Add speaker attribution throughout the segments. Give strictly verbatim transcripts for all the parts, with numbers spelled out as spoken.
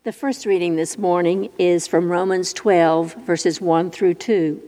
Speaker 1: The first reading this morning is from Romans twelve, verses one through two.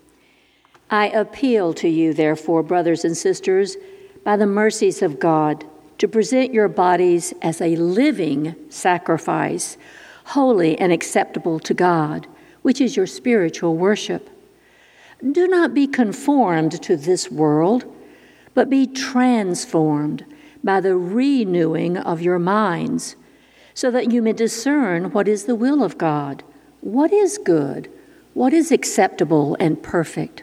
Speaker 1: I appeal to you, therefore, brothers and sisters, by the mercies of God, to present your bodies as a living sacrifice, holy and acceptable to God, which is your spiritual worship. Do not be conformed to this world, but be transformed by the renewing of your minds, so that you may discern what is the will of God, what is good, what is acceptable and perfect.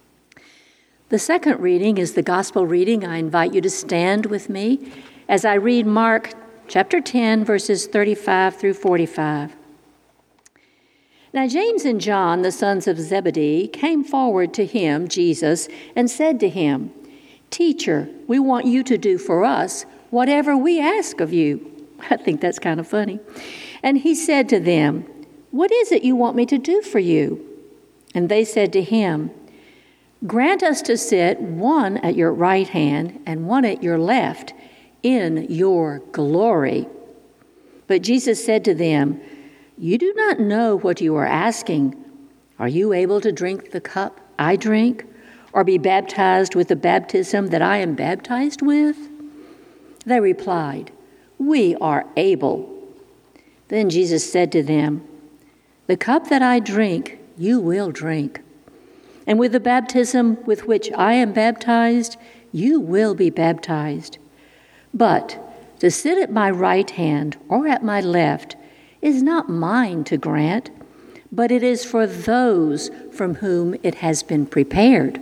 Speaker 1: The second reading is the gospel reading. I invite you to stand with me as I read Mark chapter ten, verses thirty-five through forty-five. Now James and John, the sons of Zebedee, came forward to him, Jesus, and said to him, Teacher, we want you to do for us whatever we ask of you. I think that's kind of funny. And he said to them, What is it you want me to do for you? And they said to him, Grant us to sit one at your right hand and one at your left in your glory. But Jesus said to them, You do not know what you are asking. Are you able to drink the cup I drink, or be baptized with the baptism that I am baptized with? They replied, We are able. Then Jesus said to them, The cup that I drink, you will drink. And with the baptism with which I am baptized, you will be baptized. But to sit at my right hand or at my left is not mine to grant, but it is for those from whom it has been prepared.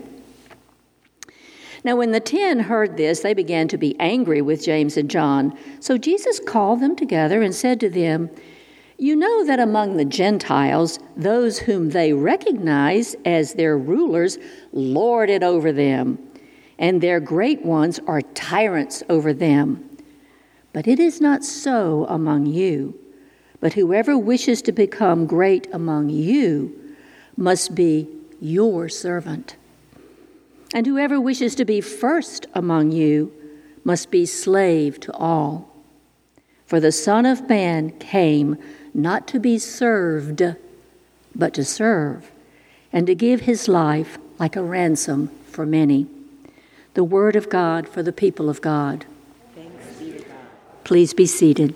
Speaker 1: Now when the ten heard this, they began to be angry with James and John. So Jesus called them together and said to them, You know that among the Gentiles, those whom they recognize as their rulers lord it over them, and their great ones are tyrants over them. But it is not so among you. But whoever wishes to become great among you must be your servant. And whoever wishes to be first among you must be slave to all. For the Son of Man came not to be served, but to serve, and to give his life like a ransom for many. The word of God for the people of God. Thanks be to God. Please be seated.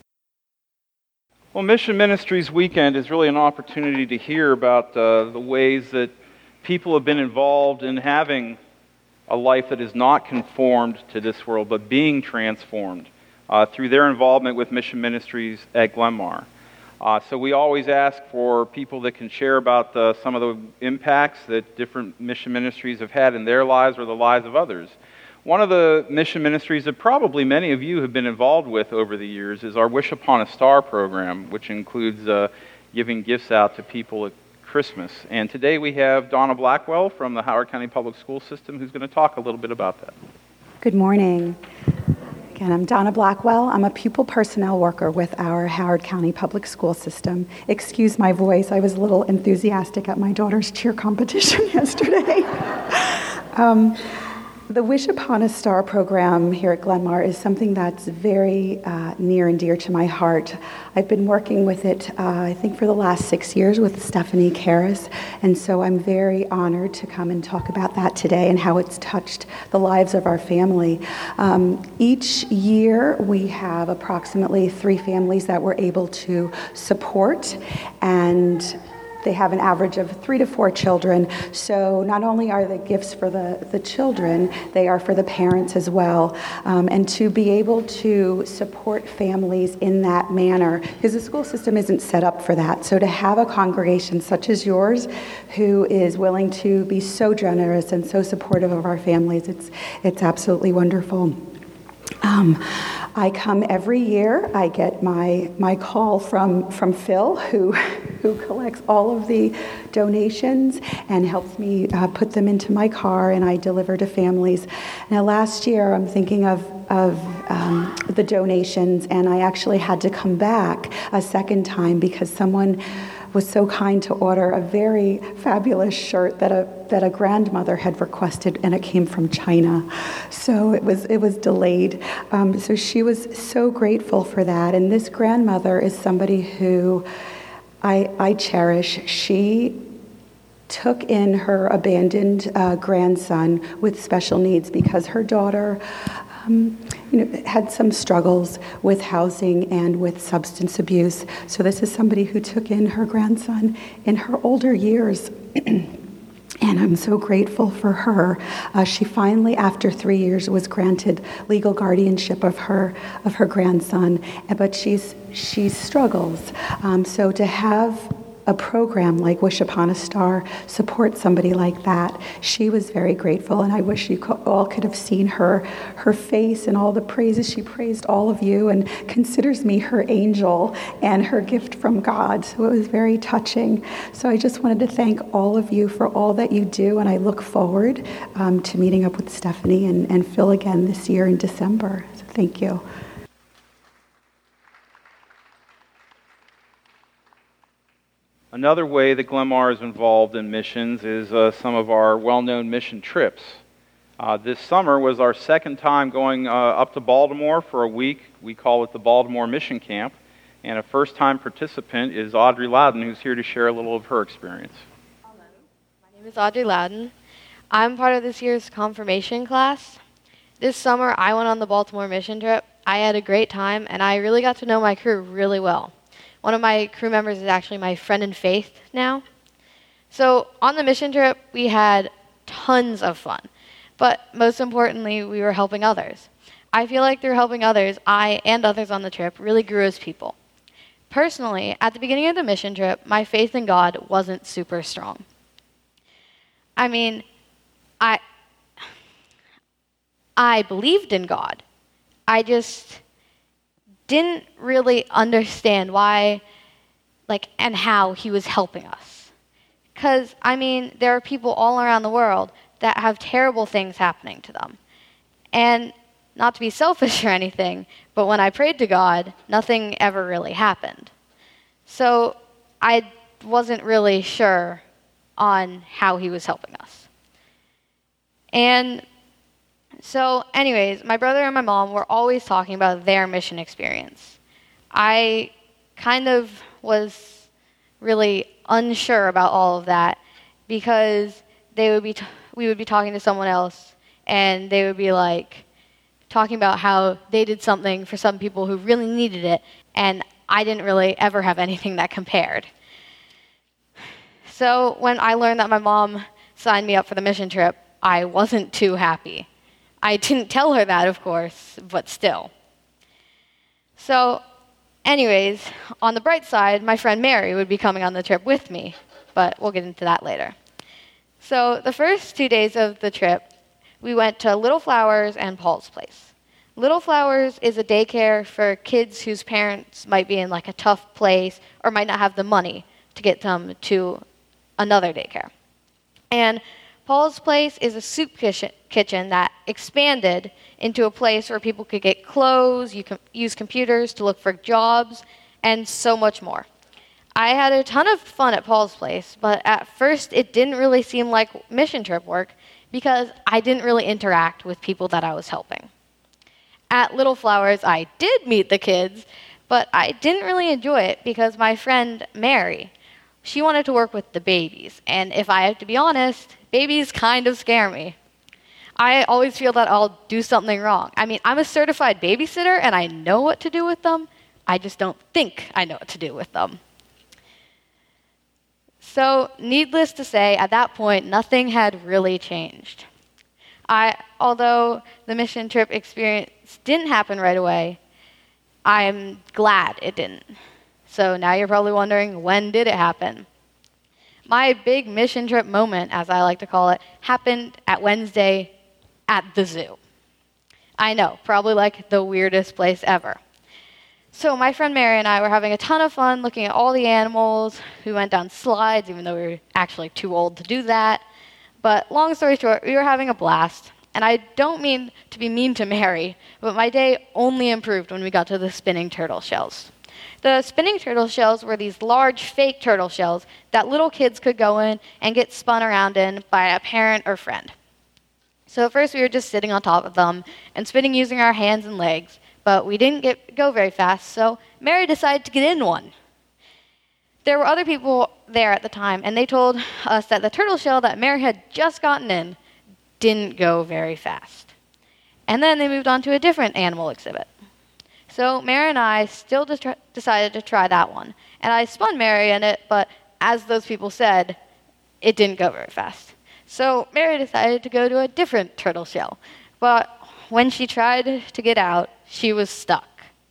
Speaker 2: Well, Mission Ministries Weekend is really an opportunity to hear about uh, the ways that people have been involved in having a life that is not conformed to this world, but being transformed uh, through their involvement with Mission Ministries at Glenmar. Uh, so we always ask for people that can share about the, some of the impacts that different mission ministries have had in their lives or the lives of others. One of the mission ministries that probably many of you have been involved with over the years is our Wish Upon a Star program, which includes uh, giving gifts out to people at Christmas. And today we have Donna Blackwell from the Howard County Public School System who's going to talk a little bit about that.
Speaker 3: Good morning. Again, I'm Donna Blackwell. I'm a pupil personnel worker with our Howard County Public School System. Excuse my voice. I was a little enthusiastic at my daughter's cheer competition yesterday. um, The Wish Upon a Star program here at Glenmar is something that's very uh, near and dear to my heart. I've been working with it, uh, I think, for the last six years with Stephanie Karras, and so I'm very honored to come and talk about that today and how it's touched the lives of our family. Um, each year, we have approximately three families that we're able to support, and they have an average of three to four children. So not only are the gifts for the, the children, they are for the parents as well. Um, and to be able to support families in that manner, because the school system isn't set up for that. So to have a congregation such as yours who is willing to be so generous and so supportive of our families, it's, it's absolutely wonderful. Um, I come every year. I get my my call from from Phil, who who collects all of the donations and helps me uh, put them into my car, and I deliver to families. Now, last year, I'm thinking of of um, the donations, and I actually had to come back a second time because someone was so kind to order a very fabulous shirt that a that a grandmother had requested, and it came from China. So it was it was delayed. Um, so she was so grateful for that. And this grandmother is somebody who I, I cherish. She took in her abandoned uh, grandson with special needs because her daughter um, you know, had some struggles with housing and with substance abuse. So this is somebody who took in her grandson in her older years. And I'm so grateful for her. Uh, she finally, after three years, was granted legal guardianship of her of her grandson. But she's she struggles. Um, so to have a program like Wish Upon a Star support somebody like that, she was very grateful, and I wish you co- all could have seen her her face and all the praises. She praised all of you and considers me her angel and her gift from God. So it was very touching. So I just wanted to thank all of you for all that you do, and I look forward um, to meeting up with Stephanie and, and Phil again this year in December. So thank you.
Speaker 2: Another way that Glenmar is involved in missions is uh, some of our well-known mission trips. Uh, this summer was our second time going uh, up to Baltimore for a week. We call it the Baltimore Mission Camp. And a first-time participant is Audrey Loudon, who's here to share a little of her experience.
Speaker 4: Hello, my name is Audrey Loudon. I'm part of this year's confirmation class. This summer, I went on the Baltimore mission trip. I had a great time, and I really got to know my crew really well. One of my crew members is actually my friend in faith now. So on the mission trip, we had tons of fun. But most importantly, we were helping others. I feel like through helping others, I and others on the trip really grew as people. Personally, at the beginning of the mission trip, my faith in God wasn't super strong. I mean, I, I believed in God. I just didn't really understand why, like, and how he was helping us. Because, I mean, there are people all around the world that have terrible things happening to them. And not to be selfish or anything, but when I prayed to God, nothing ever really happened. So I wasn't really sure on how he was helping us. And so, anyways, my brother and my mom were always talking about their mission experience. I kind of was really unsure about all of that because they would be t- we would be talking to someone else, and they would be like talking about how they did something for some people who really needed it, and I didn't really ever have anything that compared. So when I learned that my mom signed me up for the mission trip, I wasn't too happy. I didn't tell her that, of course, but still. So, anyways, on the bright side, my friend Mary would be coming on the trip with me, but we'll get into that later. So, the first two days of the trip, we went to Little Flowers and Paul's Place. Little Flowers is a daycare for kids whose parents might be in like a tough place or might not have the money to get them to another daycare. And Paul's Place is a soup kitchen that expanded into a place where people could get clothes, you can use computers to look for jobs, and so much more. I had a ton of fun at Paul's Place, but at first it didn't really seem like mission trip work because I didn't really interact with people that I was helping. At Little Flowers, I did meet the kids, but I didn't really enjoy it because my friend Mary, she wanted to work with the babies, and if I have to be honest, babies kind of scare me. I always feel that I'll do something wrong. I mean, I'm a certified babysitter, and I know what to do with them. I just don't think I know what to do with them. So, needless to say, at that point, nothing had really changed. I, although the mission trip experience didn't happen right away, I'm glad it didn't. So now you're probably wondering, when did it happen? My big mission trip moment, as I like to call it, happened at Wednesday at the zoo. I know, probably like the weirdest place ever. So my friend Mary and I were having a ton of fun looking at all the animals. We went down slides, even though we were actually too old to do that. But long story short, we were having a blast. And I don't mean to be mean to Mary, but my day only improved when we got to the spinning turtle shells. The spinning turtle shells were these large fake turtle shells that little kids could go in and get spun around in by a parent or friend. So at first we were just sitting on top of them and spinning using our hands and legs, but we didn't get, go very fast, so Mary decided to get in one. There were other people there at the time, and they told us that the turtle shell that Mary had just gotten in didn't go very fast. And then they moved on to a different animal exhibit. So Mary and I still de- decided to try that one. And I spun Mary in it, but as those people said, it didn't go very fast. So Mary decided to go to a different turtle shell. But when she tried to get out, she was stuck.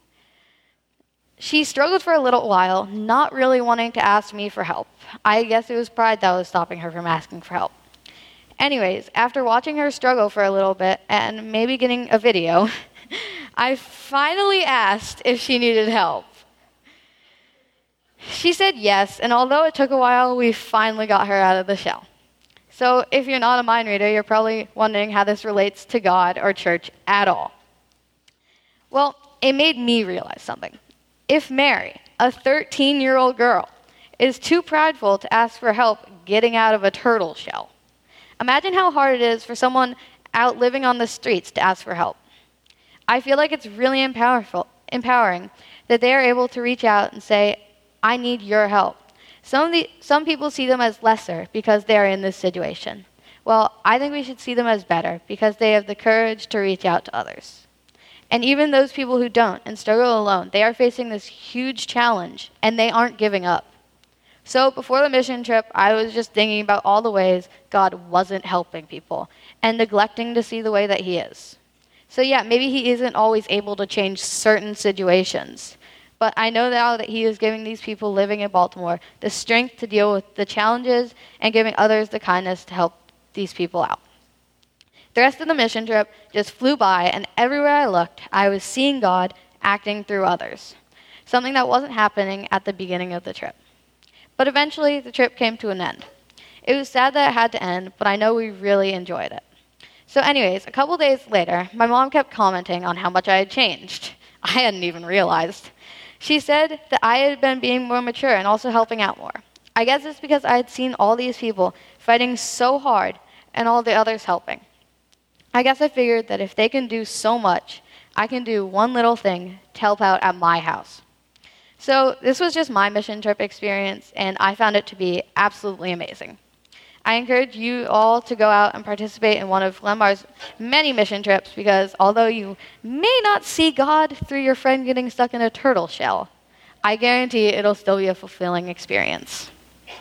Speaker 4: She struggled for a little while, not really wanting to ask me for help. I guess it was pride that was stopping her from asking for help. Anyways, after watching her struggle for a little bit and maybe getting a video, I finally asked if she needed help. She said yes, and although it took a while, we finally got her out of the shell. So if you're not a mind reader, you're probably wondering how this relates to God or church at all. Well, it made me realize something. If Mary, a thirteen-year-old girl, is too prideful to ask for help getting out of a turtle shell, imagine how hard it is for someone out living on the streets to ask for help. I feel like it's really empowerful, empowering that they are able to reach out and say, I need your help. Some, of the, some people see them as lesser because they are in this situation. Well, I think we should see them as better because they have the courage to reach out to others. And even those people who don't and struggle alone, they are facing this huge challenge, and they aren't giving up. So before the mission trip, I was just thinking about all the ways God wasn't helping people and neglecting to see the way that he is. So yeah, maybe he isn't always able to change certain situations, but I know now that he is giving these people living in Baltimore the strength to deal with the challenges and giving others the kindness to help these people out. The rest of the mission trip just flew by, and everywhere I looked, I was seeing God acting through others, something that wasn't happening at the beginning of the trip. But eventually, the trip came to an end. It was sad that it had to end, but I know we really enjoyed it. So anyways, a couple days later, my mom kept commenting on how much I had changed. I hadn't even realized. She said that I had been being more mature and also helping out more. I guess it's because I had seen all these people fighting so hard and all the others helping. I guess I figured that if they can do so much, I can do one little thing to help out at my house. So this was just my mission trip experience, and I found it to be absolutely amazing. I encourage you all to go out and participate in one of Glenmar's many mission trips because although you may not see God through your friend getting stuck in a turtle shell, I guarantee it'll still be a fulfilling experience.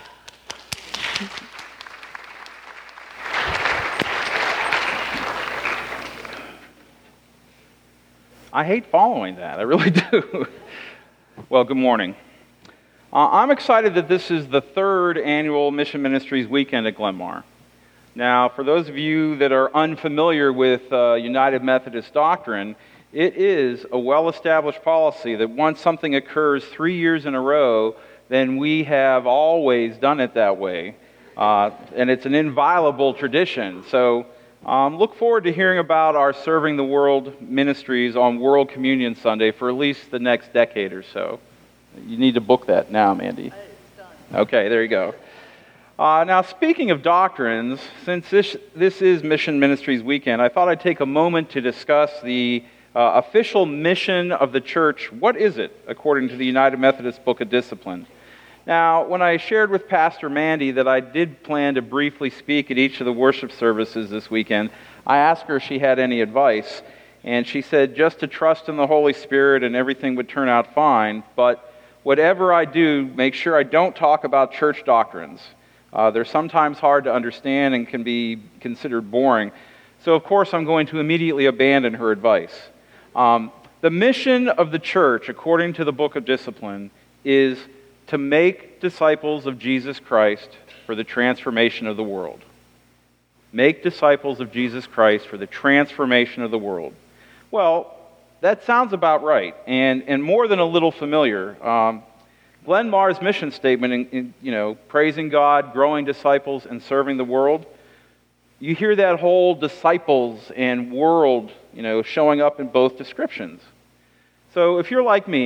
Speaker 2: I hate following that. I really do. Well, good morning. Uh, I'm excited that this is the third annual Mission Ministries weekend at Glenmar. Now, for those of you that are unfamiliar with uh, United Methodist doctrine, it is a well-established policy that once something occurs three years in a row, then we have always done it that way. Uh, and it's an inviolable tradition. So um, look forward to hearing about our Serving the World ministries on World Communion Sunday for at least the next decade or so. You need to book that now, Mandy. Okay, there you go. Uh, now, speaking of doctrines, since this, this is Mission Ministries Weekend, I thought I'd take a moment to discuss the uh, official mission of the church. What is it, according to the United Methodist Book of Discipline? Now, when I shared with Pastor Mandy that I did plan to briefly speak at each of the worship services this weekend, I asked her if she had any advice, and she said just to trust in the Holy Spirit and everything would turn out fine, but whatever I do, make sure I don't talk about church doctrines. Uh, they're sometimes hard to understand and can be considered boring. So, of course, I'm going to immediately abandon her advice. Um, the mission of the church, according to the Book of Discipline, is to make disciples of Jesus Christ for the transformation of the world. Make disciples of Jesus Christ for the transformation of the world. Well, that sounds about right, and, and more than a little familiar. Um, Glenn Marr's mission statement, in, in, you know, praising God, growing disciples, and serving the world, you hear that whole disciples and world, you know, showing up in both descriptions. So if you're like me,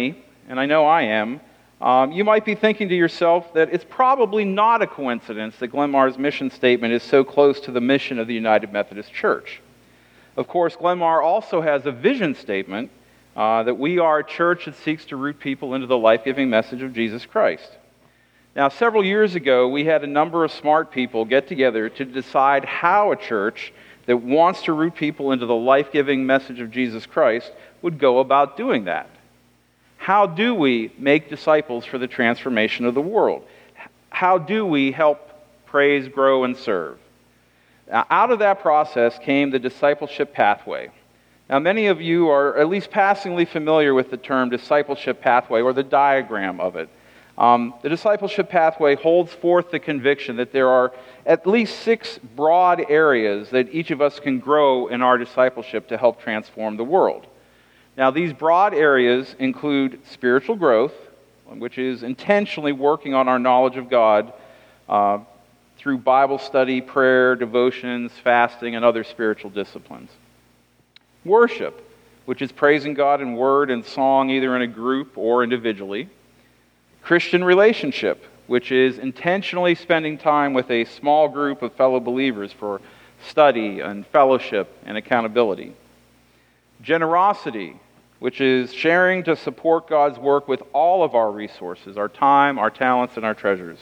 Speaker 2: and I know I am, um, you might be thinking to yourself that it's probably not a coincidence that Glenmar's mission statement is so close to the mission of the United Methodist Church. Of course, Glenmar also has a vision statement uh, that we are a church that seeks to root people into the life-giving message of Jesus Christ. Now, several years ago, we had a number of smart people get together to decide how a church that wants to root people into the life-giving message of Jesus Christ would go about doing that. How do we make disciples for the transformation of the world? How do we help praise, grow, and serve? Now, out of that process came the discipleship pathway. Now, many of you are at least passingly familiar with the term discipleship pathway or the diagram of it. Um, the discipleship pathway holds forth the conviction that there are at least six broad areas that each of us can grow in our discipleship to help transform the world. Now, these broad areas include spiritual growth, which is intentionally working on our knowledge of God uh, through Bible study, prayer, devotions, fasting, and other spiritual disciplines. Worship, which is praising God in word and song, either in a group or individually. Christian relationship, which is intentionally spending time with a small group of fellow believers for study and fellowship and accountability. Generosity, which is sharing to support God's work with all of our resources, our time, our talents, and our treasures.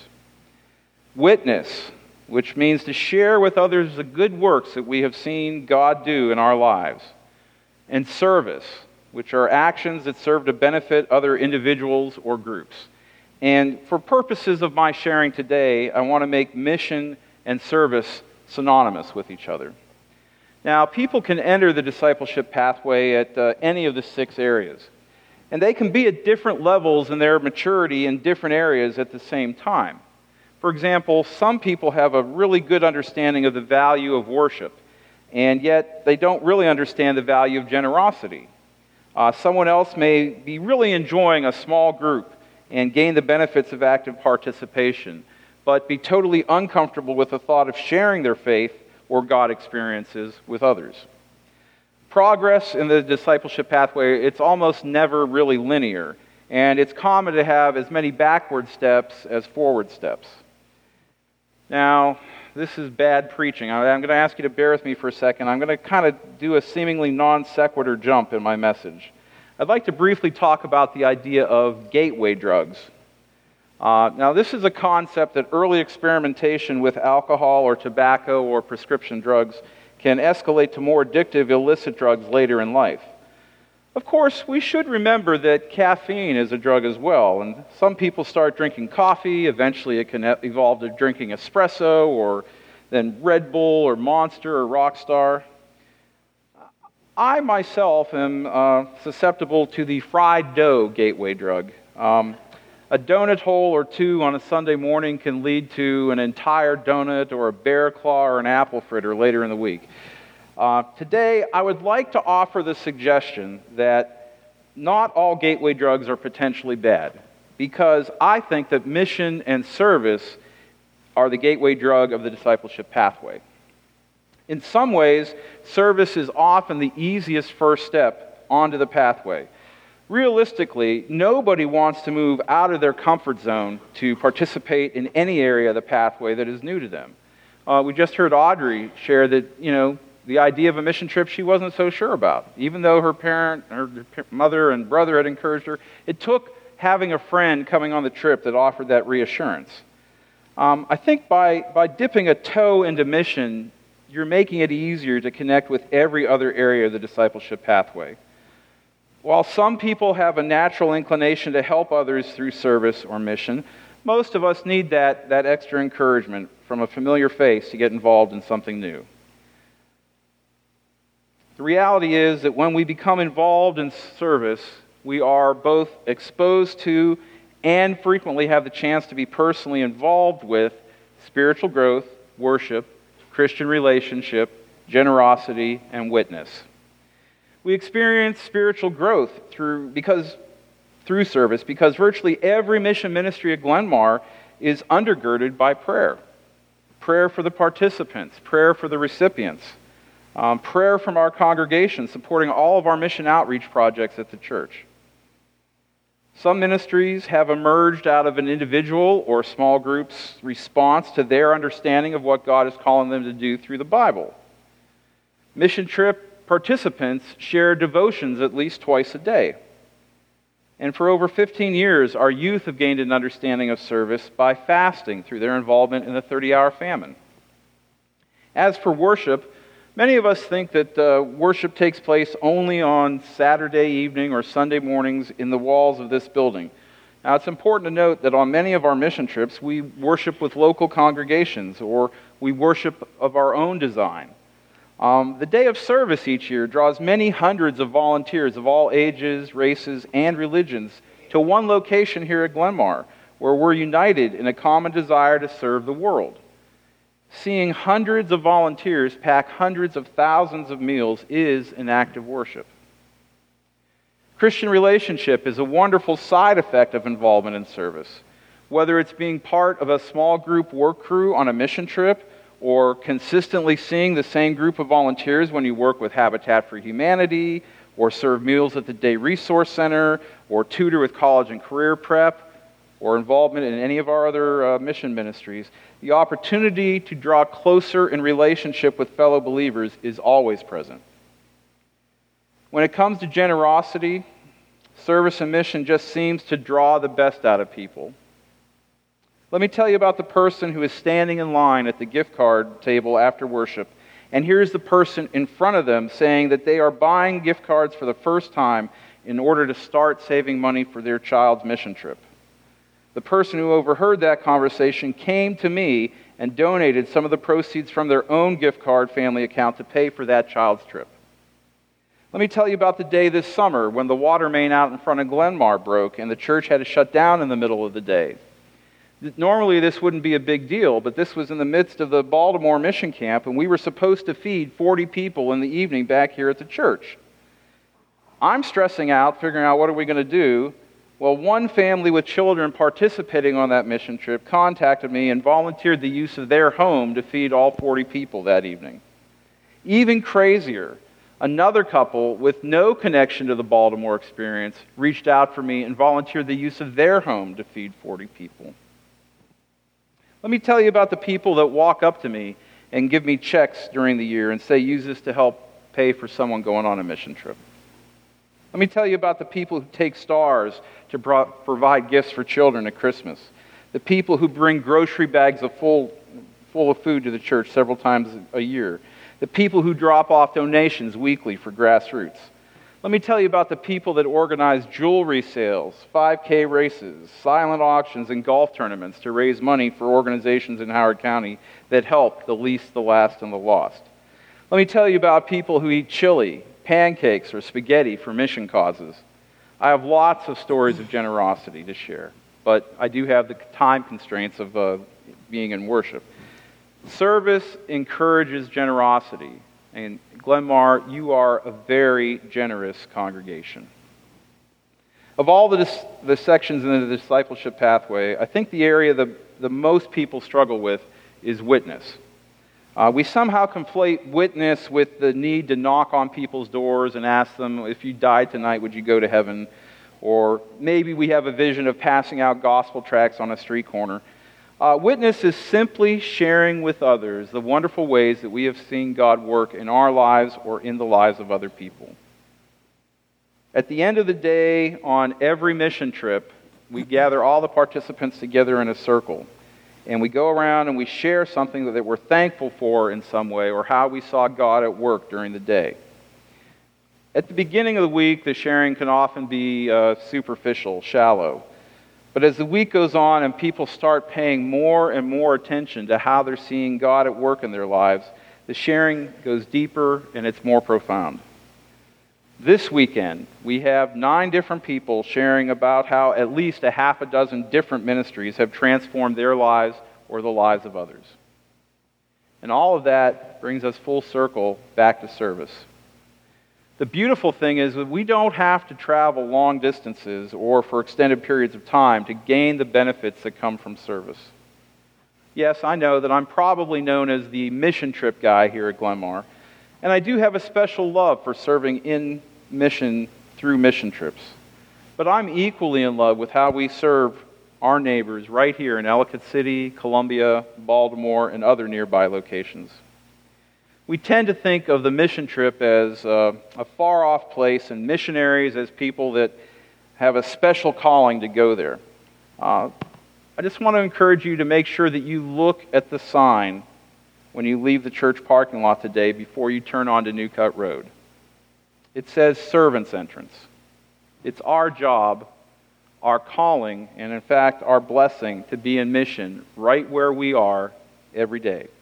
Speaker 2: Witness, which means to share with others the good works that we have seen God do in our lives. And service, which are actions that serve to benefit other individuals or groups. And for purposes of my sharing today, I want to make mission and service synonymous with each other. Now, people can enter the discipleship pathway at uh, any of the six areas. And they can be at different levels in their maturity in different areas at the same time. For example, some people have a really good understanding of the value of worship, and yet they don't really understand the value of generosity. Uh, someone else may be really enjoying a small group and gain the benefits of active participation, but be totally uncomfortable with the thought of sharing their faith or God experiences with others. Progress in the discipleship pathway, it's almost never really linear, and it's common to have as many backward steps as forward steps. Now, this is bad preaching. I'm going to ask you to bear with me for a second. I'm going to kind of do a seemingly non sequitur jump in my message. I'd like to briefly talk about the idea of gateway drugs. Uh, now, this is a concept that early experimentation with alcohol or tobacco or prescription drugs can escalate to more addictive illicit drugs later in life. Of course, we should remember that caffeine is a drug as well, and some people start drinking coffee. Eventually, it can evolve to drinking espresso, or then Red Bull or Monster or Rockstar. I myself am uh, susceptible to the fried dough gateway drug. Um, a donut hole or two on a Sunday morning can lead to an entire donut or a bear claw or an apple fritter later in the week. Uh, today, I would like to offer the suggestion that not all gateway drugs are potentially bad, because I think that mission and service are the gateway drug of the discipleship pathway. In some ways, service is often the easiest first step onto the pathway. Realistically, nobody wants to move out of their comfort zone to participate in any area of the pathway that is new to them. Uh, we just heard Audrey share that, you know, the idea of a mission trip she wasn't so sure about. Even though her parent, her mother and brother had encouraged her, it took having a friend coming on the trip that offered that reassurance. Um, I think by, by dipping a toe into mission, you're making it easier to connect with every other area of the discipleship pathway. While some people have a natural inclination to help others through service or mission, most of us need that, that extra encouragement from a familiar face to get involved in something new. The reality is that when we become involved in service, we are both exposed to and frequently have the chance to be personally involved with spiritual growth, worship, Christian relationship, generosity, and witness. We experience spiritual growth through because through service because virtually every mission ministry at Glenmar is undergirded by prayer. Prayer for the participants, prayer for the recipients, um, prayer from our congregation supporting all of our mission outreach projects at the church. Some ministries have emerged out of an individual or small group's response to their understanding of what God is calling them to do through the Bible. Mission trip participants share devotions at least twice a day. And for over fifteen years, our youth have gained an understanding of service by fasting through their involvement in the thirty-hour famine. As for worship, many of us think that uh, worship takes place only on Saturday evening or Sunday mornings in the walls of this building. Now, it's important to note that on many of our mission trips, we worship with local congregations or we worship of our own design. Um, the day of service each year draws many hundreds of volunteers of all ages, races, and religions to one location here at Glenmar, where we're united in a common desire to serve the world. Seeing hundreds of volunteers pack hundreds of thousands of meals is an act of worship. Christian relationship is a wonderful side effect of involvement in service. Whether it's being part of a small group work crew on a mission trip, or consistently seeing the same group of volunteers when you work with Habitat for Humanity, or serve meals at the Day Resource Center, or tutor with college and career prep, or involvement in any of our other uh, mission ministries, the opportunity to draw closer in relationship with fellow believers is always present. When it comes to generosity, service and mission just seems to draw the best out of people. Let me tell you about the person who is standing in line at the gift card table after worship, and here's the person in front of them saying that they are buying gift cards for the first time in order to start saving money for their child's mission trip. The person who overheard that conversation came to me and donated some of the proceeds from their own gift card family account to pay for that child's trip. Let me tell you about the day this summer when the water main out in front of Glenmar broke and the church had to shut down in the middle of the day. Normally this wouldn't be a big deal, but this was in the midst of the Baltimore mission camp, and we were supposed to feed forty people in the evening back here at the church. I'm stressing out, figuring out what are we going to do. Well, one family with children participating on that mission trip contacted me and volunteered the use of their home to feed all forty people that evening. Even crazier, another couple with no connection to the Baltimore experience reached out for me and volunteered the use of their home to feed forty people. Let me tell you about the people that walk up to me and give me checks during the year and say, use this to help pay for someone going on a mission trip. Let me tell you about the people who take stars to pro- provide gifts for children at Christmas. The people who bring grocery bags of full, full of food to the church several times a year. The people who drop off donations weekly for grassroots. Let me tell you about the people that organize jewelry sales, five K races, silent auctions, and golf tournaments to raise money for organizations in Howard County that help the least, the last, and the lost. Let me tell you about people who eat chili, pancakes, or spaghetti for mission causes. I have lots of stories of generosity to share, but I do have the time constraints of uh, being in worship. Service encourages generosity. And Glenmar, you are a very generous congregation. Of all the, dis- the sections in the discipleship pathway, I think the area that the most people struggle with is witness. Uh, we somehow conflate witness with the need to knock on people's doors and ask them, if you died tonight, would you go to heaven? Or maybe we have a vision of passing out gospel tracts on a street corner. Uh, witness is simply sharing with others the wonderful ways that we have seen God work in our lives or in the lives of other people. At the end of the day, on every mission trip, we gather all the participants together in a circle, and we go around and we share something that we're thankful for in some way, or how we saw God at work during the day. At the beginning of the week, the sharing can often be uh, superficial, shallow. But as the week goes on and people start paying more and more attention to how they're seeing God at work in their lives, the sharing goes deeper and it's more profound. This weekend, we have nine different people sharing about how at least a half a dozen different ministries have transformed their lives or the lives of others. And all of that brings us full circle back to service. The beautiful thing is that we don't have to travel long distances or for extended periods of time to gain the benefits that come from service. Yes, I know that I'm probably known as the mission trip guy here at Glenmar, and I do have a special love for serving in mission through mission trips. But I'm equally in love with how we serve our neighbors right here in Ellicott City, Columbia, Baltimore, and other nearby locations. We tend to think of the mission trip as uh, a far-off place and missionaries as people that have a special calling to go there. Uh, I just want to encourage you to make sure that you look at the sign when you leave the church parking lot today before you turn onto New Cut Road. It says Servants Entrance. It's our job, our calling, and in fact our blessing to be in mission right where we are every day.